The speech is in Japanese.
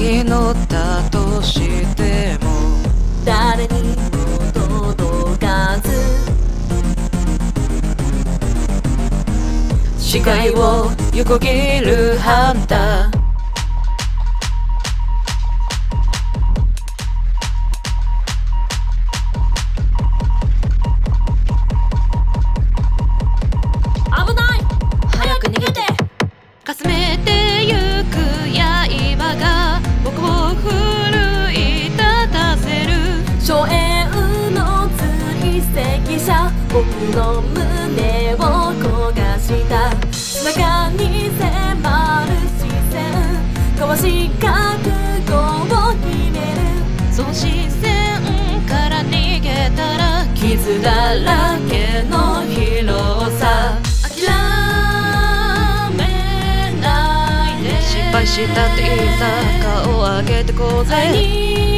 祈ったとしても誰にも届かず視界を横切るハンター危ない早く逃げてかすめてゆく刃が僕を奮い立たせる初演の追跡者僕の胸を焦がした中に迫る視線かわし覚悟を決めるその視線から逃げたら傷だらけの広さ諦めないで失敗したっていいさ顔を上げてこうぜ